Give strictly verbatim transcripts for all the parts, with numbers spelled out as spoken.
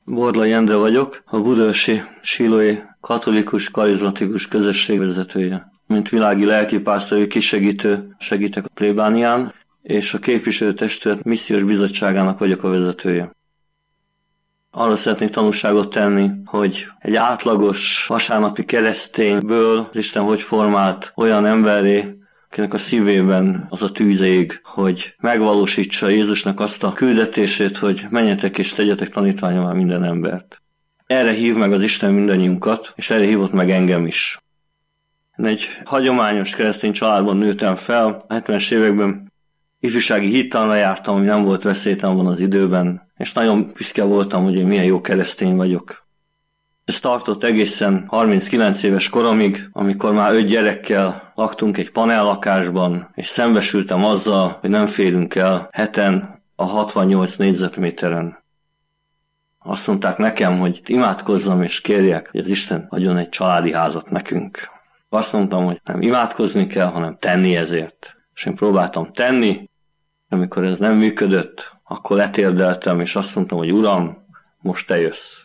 Borlai Endre vagyok, a budaörsi sílói katolikus karizmatikus közösség vezetője. Mint világi lelkipásztori kisegítő segítek a plébánián, és a képviselőtestület missziós bizottságának vagyok a vezetője. Arra szeretnék tanúságot tenni, hogy egy átlagos vasárnapi keresztényből az Isten hogy formált olyan emberré, akinek a szívében az a tűz ég, hogy megvalósítsa Jézusnak azt a küldetését, hogy menjetek és tegyetek tanítvánnyá minden embert. Erre hív meg az Isten mindannyiunkat, és erre hívott meg engem is. Én egy hagyományos keresztény családban nőttem fel, a hetvenes években ifjúsági hittanra jártam, ami nem volt veszélytelen az időben, és nagyon büszke voltam, hogy én milyen jó keresztény vagyok. Ez tartott egészen harminckilenc éves koromig, amikor már öt gyerekkel laktunk egy panellakásban, és szembesültem azzal, hogy nem férünk el heten a hatvannyolc négyzetméteren. Azt mondták nekem, hogy imádkozzam és kérjek, hogy az Isten adjon egy családi házat nekünk. Azt mondtam, hogy nem imádkozni kell, hanem tenni ezért. És én próbáltam tenni, amikor ez nem működött, akkor letérdeltem, és azt mondtam, hogy Uram, most te jössz.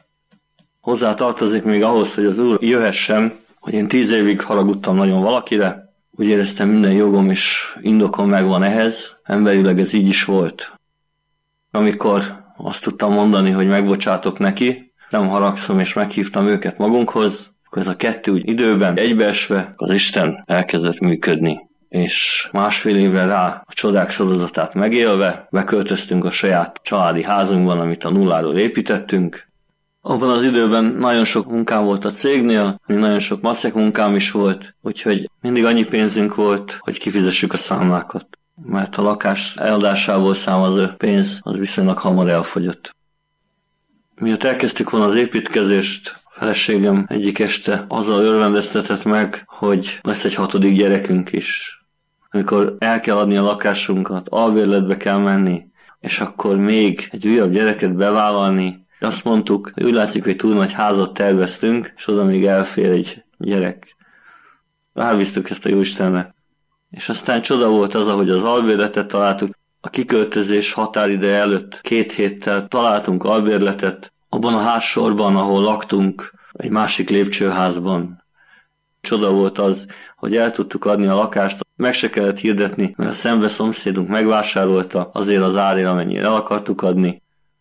Hozzá tartozik még ahhoz, hogy az Úr jöhessen, hogy én tíz évig haragudtam nagyon valakire, úgy éreztem minden jogom és indokom megvan ehhez, emberileg ez így is volt. Amikor azt tudtam mondani, hogy megbocsátok neki, nem haragszom és meghívtam őket magunkhoz, akkor ez a kettő úgy időben egybeesve az Isten elkezdett működni. És másfél évre rá a csodák sorozatát megélve beköltöztünk a saját családi házunkban, amit a nulláról építettünk. Abban az időben nagyon sok munkám volt a cégnél, nagyon sok maszek munkám is volt, úgyhogy mindig annyi pénzünk volt, hogy kifizessük a számlákat. Mert a lakás eladásából származó pénz az viszonylag hamar elfogyott. Miatt elkezdtük volna az építkezést, a feleségem egyik este azzal örvendeztetett meg, hogy lesz egy hatodik gyerekünk is. Amikor el kell adni a lakásunkat, albérletbe kell menni, és akkor még egy újabb gyereket bevállalni, azt mondtuk, hogy úgy látszik, hogy túl nagy házat terveztünk, és oda még elfér egy gyerek. Rábíztuk ezt a Jóistenre. És aztán csoda volt az, ahogy az albérletet találtuk. A kiköltözés határideje előtt két héttel találtunk albérletet, abban a házsorban, ahol laktunk, egy másik lépcsőházban. Csoda volt az, hogy el tudtuk adni a lakást, meg se kellett hirdetni, mert a szembe szomszédunk megvásárolta azért az árért, amennyire el akartuk adni.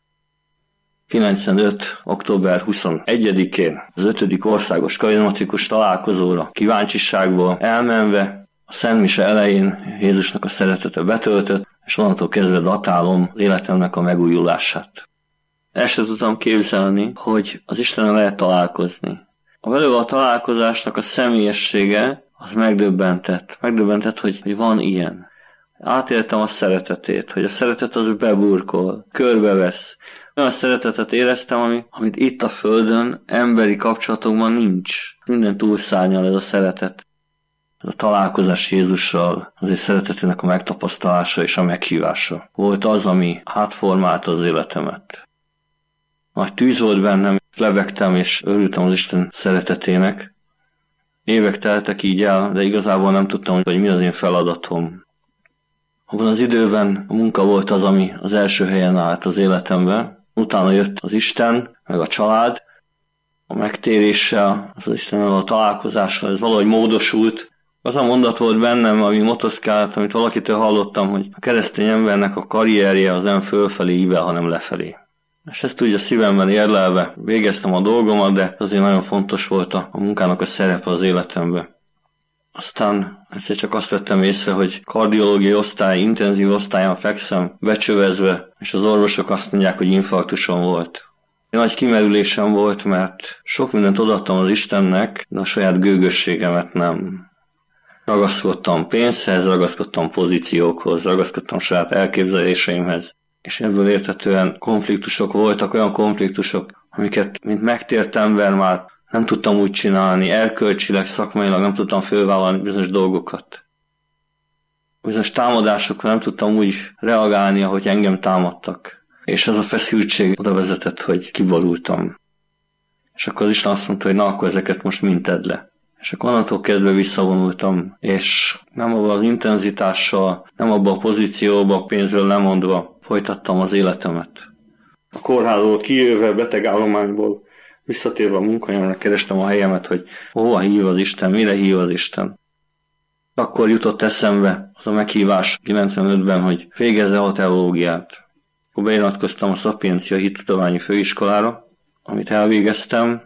kilencvenöt. október huszonegyedikén az ötödik országos karizmatikus találkozóra kíváncsiságból elmenve a szentmise elején Jézusnak a szeretete betöltött, és onnantól kezdve datálom az életemnek a megújulását. El sem tudtam képzelni, hogy az Istennel lehet találkozni. A vele a találkozásnak a személyessége az megdöbbentett. Megdöbbentett, hogy, hogy van ilyen. Átéltem a szeretetét, hogy a szeretet az beburkol, körbevesz. Olyan szeretetet éreztem, ami, amit itt a Földön emberi kapcsolatokban nincs. Minden túlszárnyal ez a szeretet. Ez a találkozás Jézussal, az ő szeretetének a megtapasztalása és a meghívása volt az, ami átformálta az életemet. Nagy tűz volt bennem, lebegtem és örültem az Isten szeretetének. Évek teltek így el, de igazából nem tudtam, hogy mi az én feladatom. Abban az időben a munka volt az, ami az első helyen állt az életemben. Utána jött az Isten, meg a család. A megtéréssel, az Istennel a találkozással, ez valahogy módosult. Az a mondat volt bennem, ami motoszkált, amit valakitől hallottam, hogy a keresztény embernek a karrierje az nem fölfelé ível, hanem lefelé. És ezt úgy a szívemben érlelve végeztem a dolgomat, de azért nagyon fontos volt a, a munkának a szerepe az életemben. Aztán egyszer csak azt vettem észre, hogy kardiológiai osztály, intenzív osztályon fekszem, becsövezve, és az orvosok azt mondják, hogy infarktusom volt. Nagy kimerülésem volt, mert sok mindent odaadtam az Istennek, de a saját gőgösségemet nem. Ragaszkodtam pénzhez, ragaszkodtam pozíciókhoz, ragaszkodtam saját elképzeléseimhez, és ebből értetően konfliktusok voltak, olyan konfliktusok, amiket, mint megtért ember már nem tudtam úgy csinálni, erkölcsileg, szakmailag nem tudtam fölvállalni bizonyos dolgokat. Bizonyos támadásokra nem tudtam úgy reagálni, ahogy engem támadtak. És ez a feszültség oda vezetett, hogy kiborultam. És akkor az Isten azt mondta, hogy na, akkor ezeket most mind tedd le. És akkor onnantól kezdve visszavonultam, és nem abban az intenzitással, nem abban a pozícióban, pénzről lemondva folytattam az életemet. A kórházból kijöve, betegállományból visszatérve a munkahelyemre kerestem a helyemet, hogy hova hív az Isten, mire hív az Isten. Akkor jutott eszembe az a meghívás kilencvenötben, hogy végezze a teológiát. Akkor beiratkoztam a Szapiencia Hittudományi Főiskolára, amit elvégeztem,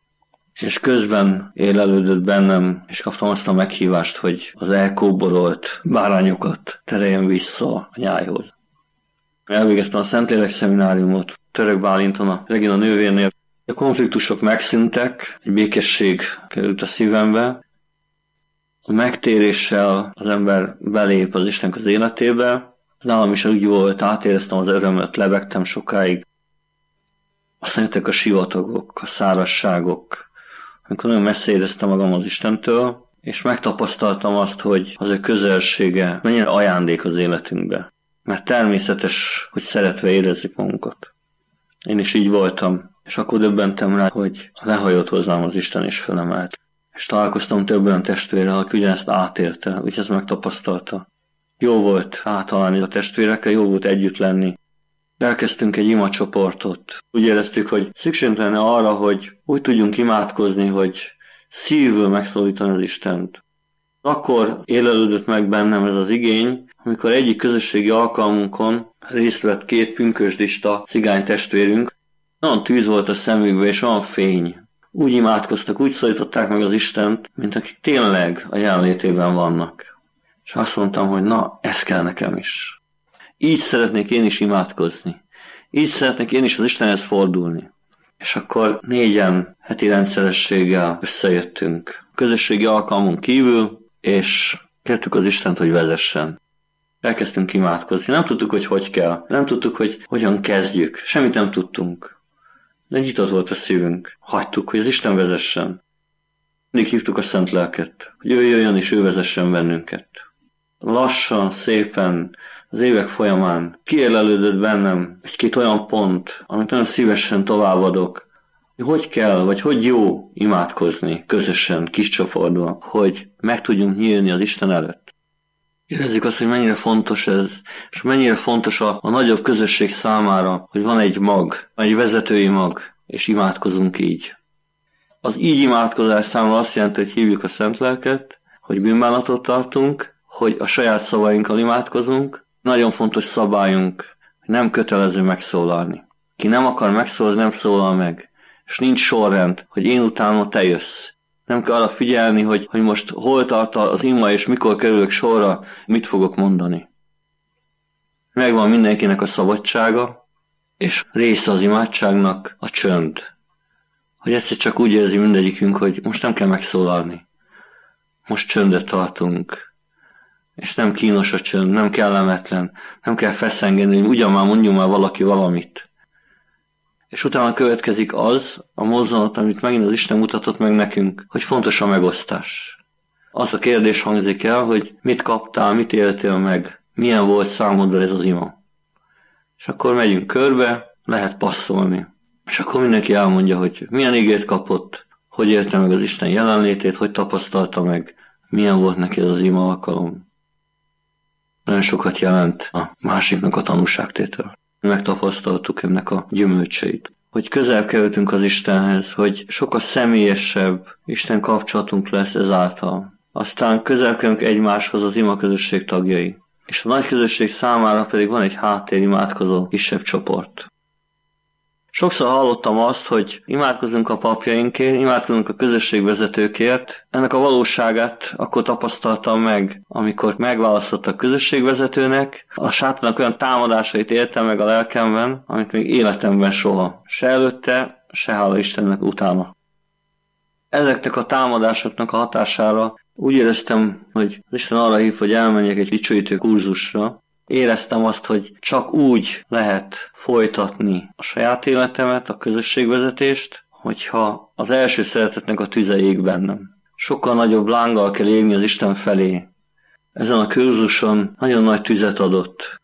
és közben élelődött bennem, és kaptam azt a meghívást, hogy az elkóborolt bárányokat tereljem vissza a nyájhoz. Elvégeztem a Szentlélek szemináriumot Török Bálinton, a Regina nővérnél. A konfliktusok megszűntek, egy békesség került a szívembe. A megtéréssel az ember belép az Istennek az életébe. Nálam is úgy volt, átéreztem az örömöt, lebegtem sokáig. Aztán jöttek a sivatagok, a szárazságok, amikor nagyon messze éreztem magam az Istentől, és megtapasztaltam azt, hogy az ő közelsége mennyire ajándék az életünkbe. Mert természetes, hogy szeretve érezzük magunkat. Én is így voltam, és akkor döbbentem rá, hogy lehajott hozzám az Isten és felemelt. És találkoztam több olyan testvérrel, aki ugyanezt átélte, úgyhogy ezt megtapasztalta. Jó volt általán a testvérekkel, jó volt együtt lenni. Elkezdtünk egy imacsoportot. Úgy éreztük, hogy szükségünk lenne arra, hogy úgy tudjunk imádkozni, hogy szívből megszólítani az Istent. Akkor élelődött meg bennem ez az igény, amikor egyik közösségi alkalmunkon részt vett két pünkösdista cigány testvérünk, olyan tűz volt a szemükbe és olyan fény. Úgy imádkoztak, úgy szólították meg az Istent, mint akik tényleg a jelenlétében vannak. És azt mondtam, hogy na, ez kell nekem is. Így szeretnék én is imádkozni. Így szeretnék én is az Istenhez fordulni. És akkor négyen heti rendszerességgel összejöttünk közösségi alkalmunk kívül, és kértük az Istent, hogy vezessen. Elkezdtünk imádkozni. Nem tudtuk, hogy hogy kell. Nem tudtuk, hogy hogyan kezdjük. Semmit nem tudtunk. De nyitott volt a szívünk. Hagytuk, hogy az Isten vezessen. Mindig hívtuk a Szent Lelket, hogy ő jöjjön és ő vezessen bennünket. Lassan, szépen, az évek folyamán kiélelődött bennem egy-két olyan pont, amit nagyon szívesen továbbadok, hogy hogy kell, vagy hogy jó imádkozni közösen, kis csoportban, hogy meg tudjunk nyílni az Isten előtt. Érezzük azt, hogy mennyire fontos ez, és mennyire fontos a, a nagyobb közösség számára, hogy van egy mag, egy vezetői mag, és imádkozunk így. Az így imádkozás számomra azt jelenti, hogy hívjuk a Szent Lelket, hogy bűnbánatot tartunk, hogy a saját szavainkkal imádkozunk. Nagyon fontos szabályunk, hogy nem kötelező megszólalni. Ki nem akar megszólalni, nem szólal meg. És nincs sorrend, hogy én utána te jössz. Nem kell arra figyelni, hogy, hogy most hol tart az ima, és mikor kerülök sorra, mit fogok mondani. Megvan mindenkinek a szabadsága, és része az imádságnak a csönd. Hogy egyszer csak úgy érzi mindegyikünk, hogy most nem kell megszólalni. Most csöndet tartunk. És nem kínos a csönd, nem kellemetlen, nem kell feszengeni, hogy ugyan már mondjunk már valaki valamit. És utána következik az, a mozzanat, amit megint az Isten mutatott meg nekünk, hogy fontos a megosztás. Az a kérdés hangzik el, hogy mit kaptál, mit éltél meg, milyen volt számodra ez az ima. És akkor megyünk körbe, lehet passzolni. És akkor mindenki elmondja, hogy milyen igét kapott, hogy élte meg az Isten jelenlétét, hogy tapasztalta meg, milyen volt neki ez az ima alkalom. Nagyon sokat jelent a másiknak a tanúságtétel. Megtapasztaltuk ennek a gyümölcseit. Hogy közel kerültünk az Istenhez, hogy sokkal személyesebb Isten kapcsolatunk lesz ezáltal. Aztán közel kerülünk egymáshoz az ima közösség tagjai. És a nagy közösség számára pedig van egy háttérimádkozó kisebb csoport. Sokszor hallottam azt, hogy imádkozunk a papjainkért, imádkozunk a közösségvezetőkért. Ennek a valóságát akkor tapasztaltam meg, amikor megválasztottak közösségvezetőnek. A sátánnak olyan támadásait éltem meg a lelkemben, amit még életemben soha. Se előtte, se hála Istennek utána. Ezeknek a támadásoknak a hatására úgy éreztem, hogy az Isten arra hív, hogy elmenjek egy dicsőítő kurzusra. Éreztem azt, hogy csak úgy lehet folytatni a saját életemet, a közösségvezetést, hogyha az első szeretetnek a tüze ég bennem. Sokkal nagyobb lánggal kell égni az Isten felé. Ezen a kurzuson nagyon nagy tüzet adott,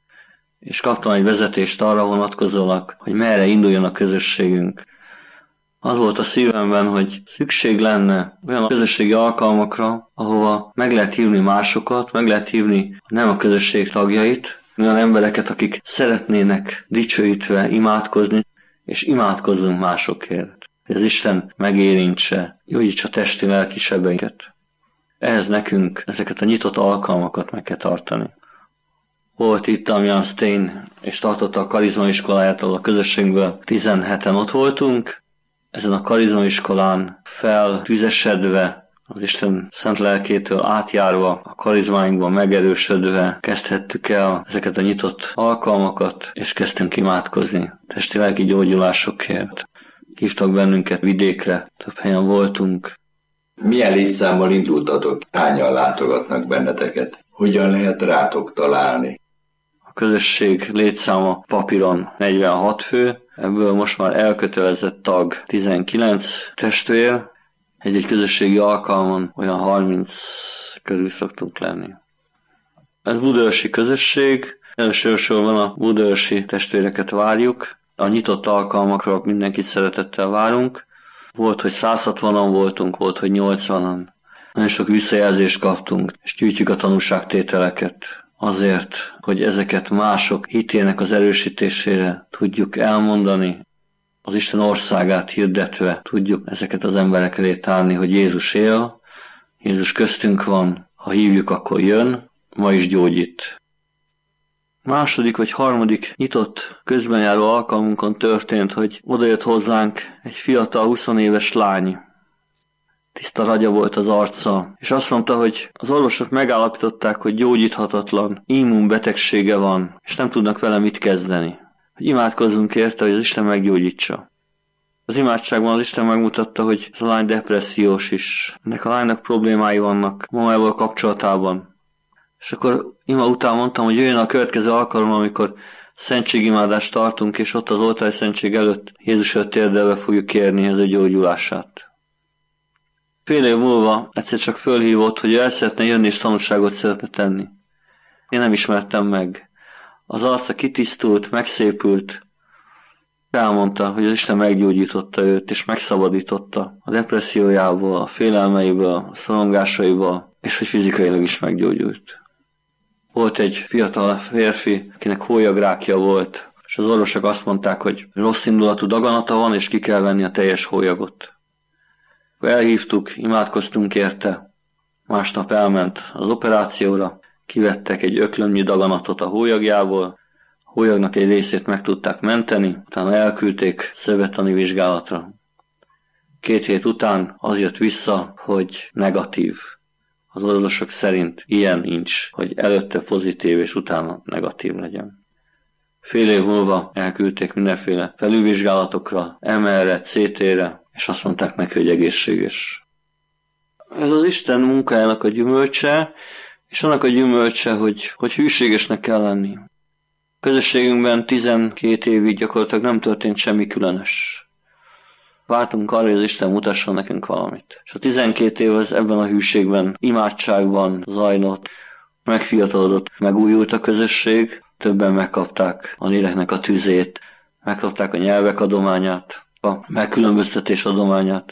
és kaptam egy vezetést arra vonatkozólag, hogy merre induljon a közösségünk. Az volt a szívemben, hogy szükség lenne olyan közösségi alkalmakra, ahova meg lehet hívni másokat, meg lehet hívni nem a közösség tagjait, olyan embereket, akik szeretnének dicsőítve imádkozni, és imádkozzunk másokért. Hogy az Isten megérintse, gyógyítsa testi, lelki sebeinket. Ehhez nekünk ezeket a nyitott alkalmakat meg kell tartani. Volt itt Damian Stein, és tartotta a karizmaiskolájától a közösségből. tizenheten ott voltunk. Ezen a karizmaiskolán feltüzesedve, az Isten szent lelkétől átjárva, a karizmáinkban megerősödve kezdhettük el ezeket a nyitott alkalmakat, és kezdtünk imádkozni testi-lelki gyógyulásokért. Hívtak bennünket vidékre, több helyen voltunk. Milyen létszámmal indultatok? Hányan látogatnak benneteket? Hogyan lehet rátok találni? A közösség létszáma papíron negyvenhat fő, ebből most már elkötelezett tag tizenkilenc testvér. Egy-egy közösségi alkalmon olyan harminc körül szoktunk lenni. Ez budaörsi közösség, elsősorban a budaörsi testvéreket várjuk. A nyitott alkalmakra mindenkit szeretettel várunk. Volt, hogy száz hatvanan voltunk, volt, hogy nyolcvanan. Nagyon sok visszajelzést kaptunk, és gyűjtjük a tanúságtételeket azért, hogy ezeket mások hitének az erősítésére tudjuk elmondani, az Isten országát hirdetve tudjuk ezeket az emberek elé tárni, hogy Jézus él, Jézus köztünk van, ha hívjuk, akkor jön, ma is gyógyít. Második vagy harmadik nyitott közbenjáró alkalmunkon történt, hogy odajött hozzánk egy fiatal huszonéves lány. Tiszta ragya volt az arca, és azt mondta, hogy az orvosok megállapították, hogy gyógyíthatatlan immunbetegsége van, és nem tudnak vele mit kezdeni. Hogy imádkozzunk érte, hogy az Isten meggyógyítsa. Az imádságban az Isten megmutatta, hogy ez a lány depressziós is. Ennek a lánynak problémái vannak mamájával kapcsolatában. És akkor ima után mondtam, hogy jöjjön a következő alkalom, amikor szentségimádást tartunk, és ott az oltári szentség előtt Jézus előtt térdelve fogjuk kérni az ő gyógyulását. Fél év múlva egyszer csak fölhívott, hogy ő el szeretne jönni és tanúságot szeretne tenni. Én nem ismertem meg. Az arca kitisztult, megszépült, elmondta, hogy az Isten meggyógyította őt, és megszabadította a depressziójából, a félelmeiből, a szorongásaiból, és hogy fizikailag is meggyógyult. Volt egy fiatal férfi, akinek hólyagrákja volt, és az orvosok azt mondták, hogy rossz indulatú daganata van, és ki kell venni a teljes hólyagot. Elhívtuk, imádkoztunk érte, másnap elment az operációra, kivettek egy öklömnyi daganatot a hólyagjából, a hólyagnak egy részét meg tudták menteni, utána elküldték szövettani vizsgálatra. Két hét után az jött vissza, hogy negatív. Az orvosok szerint ilyen nincs, hogy előtte pozitív és utána negatív legyen. Fél év múlva elküldték mindenféle felülvizsgálatokra, em er-re, cé té-re, és azt mondták neki, hogy egészséges. Ez az Isten munkájának a gyümölcse, és annak a gyümölcse, hogy, hogy hűségesnek kell lenni. A közösségünkben tizenkét évig gyakorlatilag nem történt semmi különös. Vártunk arra, hogy az Isten mutasson nekünk valamit. És a tizenkét év az ebben a hűségben, imádságban zajlott, megfiatalodott, megújult a közösség, többen megkapták a léleknek a tüzét, megkapták a nyelvek adományát, a megkülönböztetés adományát,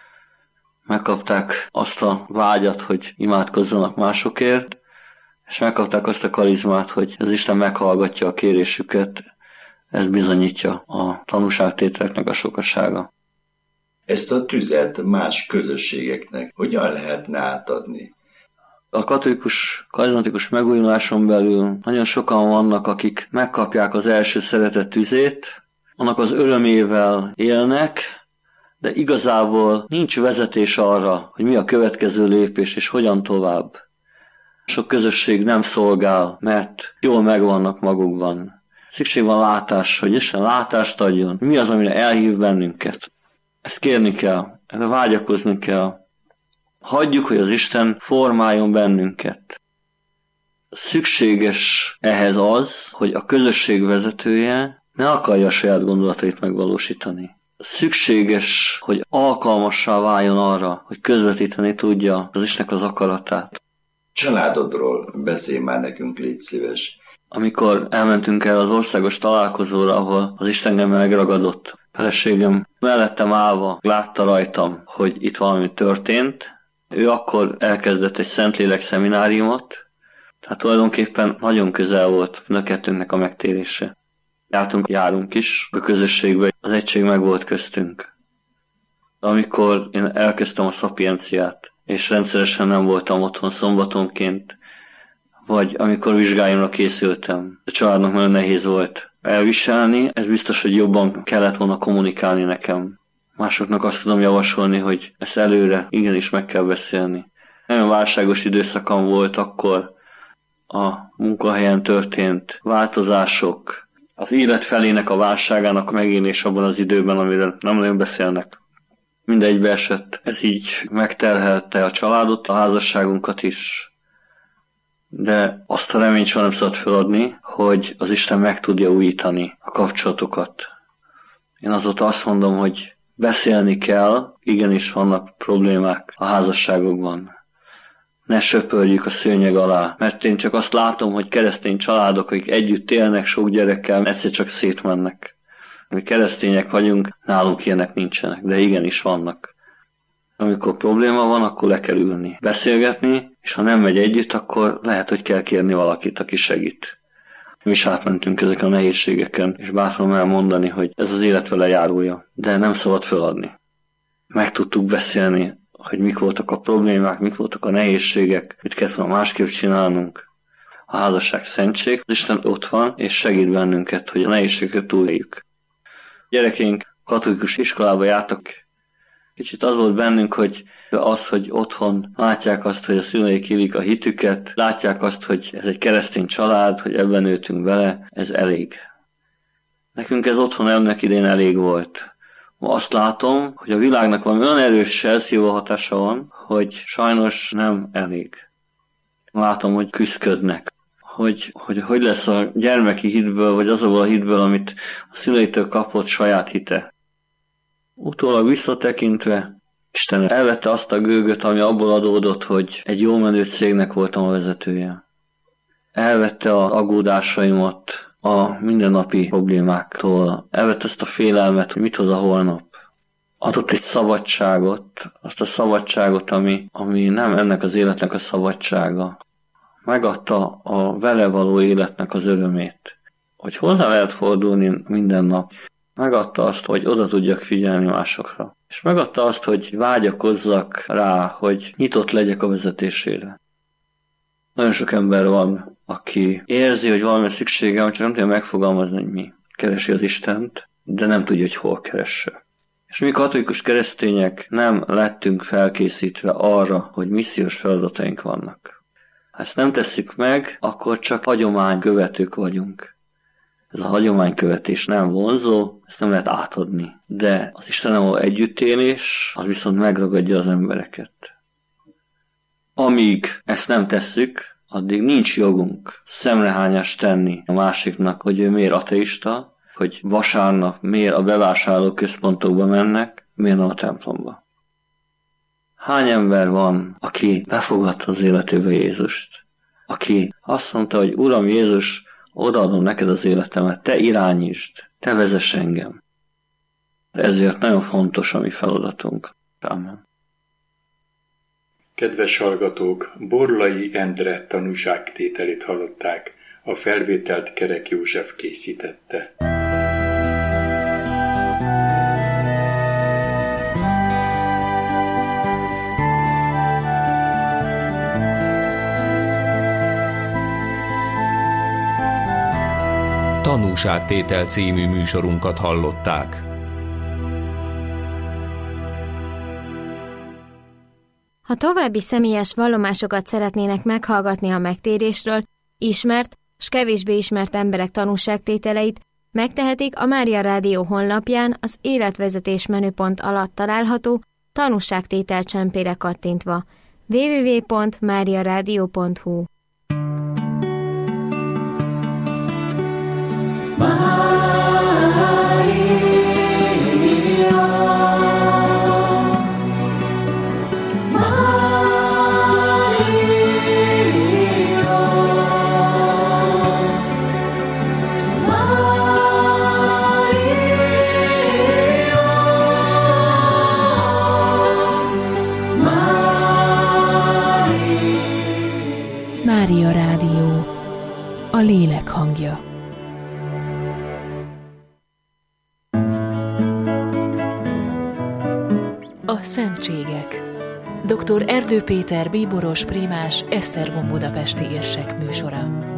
megkapták azt a vágyat, hogy imádkozzanak másokért, és megkapták azt a karizmát, hogy az Isten meghallgatja a kérésüket, ez bizonyítja a tanúságtételeknek a sokasága. Ezt a tüzet más közösségeknek hogyan lehetne átadni? A katolikus, karizmatikus megújuláson belül nagyon sokan vannak, akik megkapják az első szeretet tüzét, annak az örömével élnek, de igazából nincs vezetés arra, hogy mi a következő lépés és hogyan tovább. Sok közösség nem szolgál, mert jól megvannak magukban. Szükség van látás, hogy Isten látást adjon, mi az, amire elhív bennünket. Ezt kérni kell, erre vágyakozni kell. Hagyjuk, hogy az Isten formáljon bennünket. Szükséges ehhez az, hogy a közösség vezetője ne akarja a saját gondolatait megvalósítani. Szükséges, hogy alkalmassá váljon arra, hogy közvetíteni tudja az Istennek az akaratát. Családodról beszélj már nekünk, légy szíves. Amikor elmentünk el az országos találkozóra, ahol az Isten engem megragadott, feleségem mellettem állva látta rajtam, hogy itt valami történt. Ő akkor elkezdett egy Szentlélek szemináriumot, Tehát tulajdonképpen nagyon közel volt mind a kettőnknek a megtérése. Jártunk, járunk is a közösségbe, az egység meg volt köztünk. Amikor én elkezdtem a szapienciát, és rendszeresen nem voltam otthon szombatonként, vagy amikor vizsgáimra készültem, a családnak nagyon nehéz volt elviselni, ez biztos, hogy jobban kellett volna kommunikálni nekem. Másoknak azt tudom javasolni, hogy ezt előre igenis meg kell beszélni. Nagyon válságos időszakam volt, akkor a munkahelyen történt változások, az élet felének a válságának megélés abban az időben, amiről nem nagyon beszélnek. Mindegybe esett. Ez így megterhelte a családot, a házasságunkat is. De azt a reményt soha nem szabad feladni, hogy az Isten meg tudja újítani a kapcsolatokat. Én azóta azt mondom, hogy beszélni kell, igenis vannak problémák a házasságokban. Ne söpörjük a szőnyeg alá, mert én csak azt látom, hogy keresztény családok, akik együtt élnek sok gyerekkel, egyszer csak szétmennek. Mi keresztények vagyunk, nálunk ilyenek nincsenek, de igenis vannak. Amikor probléma van, akkor le kell ülni, beszélgetni, és ha nem megy együtt, akkor lehet, hogy kell kérni valakit, aki segít. Mi is átmentünk ezeken a nehézségeken, és bátran elmondani, hogy ez az élet vele járulja, de nem szabad föladni. Meg tudtuk beszélni, hogy mik voltak a problémák, mik voltak a nehézségek, mit kellett volna másképp csinálnunk. A házasság szentség, az Isten ott van, és segít bennünket, hogy a nehézségeket túléljük. Gyerekeink katolikus iskolába jártak. Kicsit az volt bennünk, hogy az, hogy otthon látják azt, hogy a szüleik élik a hitüket, látják azt, hogy ez egy keresztény család, hogy ebben nőttünk bele, ez elég. Nekünk ez otthon ennek idén elég volt. Ma azt látom, hogy a világnak valami olyan erős elszívó hatása van, hogy sajnos nem elég. Látom, hogy küszködnek. Hogy, hogy hogy lesz a gyermeki hitből, vagy azokból a hitből, amit a szüleitől kapott saját hite. Utólag visszatekintve, Isten elvette azt a gőgöt, ami abból adódott, hogy egy jól menő cégnek voltam a vezetője. Elvette az aggódásaimat a mindennapi problémáktól. Elvette ezt a félelmet, hogy mit hoz a holnap. Adott egy szabadságot, azt a szabadságot, ami, ami nem ennek az életnek a szabadsága. Megadta a vele való életnek az örömét, hogy hozzá lehet fordulni minden nap. Megadta azt, hogy oda tudjak figyelni másokra. És megadta azt, hogy vágyakozzak rá, hogy nyitott legyek a vezetésére. Nagyon sok ember van, aki érzi, hogy valami szüksége van, csak nem tudja megfogalmazni, hogy mi. Keresi az Istent, de nem tudja, hogy hol keresse. És mi katolikus keresztények nem lettünk felkészítve arra, hogy missziós feladataink vannak. Ha ezt nem tesszük meg, akkor csak hagyománykövetők vagyunk. Ez a hagyománykövetés nem vonzó, ezt nem lehet átadni. De az Istennel együttélés, az viszont megragadja az embereket. Amíg ezt nem tesszük, addig nincs jogunk szemrehányást tenni a másiknak, hogy ő miért ateista, hogy vasárnap miért a bevásárló központokba mennek, miért nem a templomba. Hány ember van, aki befogadta az életébe Jézust? Aki azt mondta, hogy Uram Jézus, odaadom neked az életemet, te irányítsd, te vezess engem. Ezért nagyon fontos a mi feladatunk. Amen. Kedves hallgatók, Borlai Endre tanúságtételét hallották, a felvételt Kerek József készítette. Tanúságtétel című műsorunkat hallották. Ha további személyes vallomásokat szeretnének meghallgatni a megtérésről, ismert s kevésbé ismert emberek tanúságtételeit, megtehetik a Mária Rádió honlapján az életvezetés menüpont alatt található tanúságtétel csempére kattintva. double-u double-u double-u pont mária rádió pont hu Mária Rádió. Szentségek. doktor Erdő Péter bíboros, prímás, Esztergom budapesti érsek műsora.